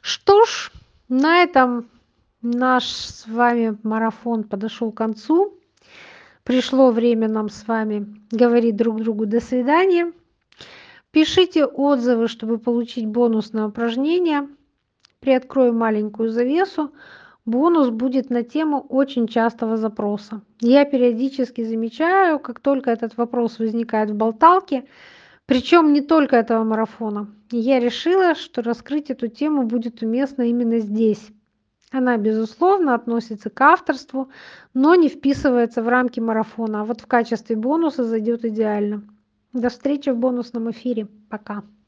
Что ж, на этом наш с вами марафон подошел к концу. Пришло время нам с вами говорить друг другу до свидания. Пишите отзывы, чтобы получить бонусное упражнение. Приоткрою маленькую завесу. Бонус будет на тему очень частого запроса. Я периодически замечаю, как только этот вопрос возникает в болталке, причем не только этого марафона. И я решила, что раскрыть эту тему будет уместно именно здесь. Она, безусловно, относится к авторству, но не вписывается в рамки марафона, а вот в качестве бонуса зайдет идеально. До встречи в бонусном эфире. Пока.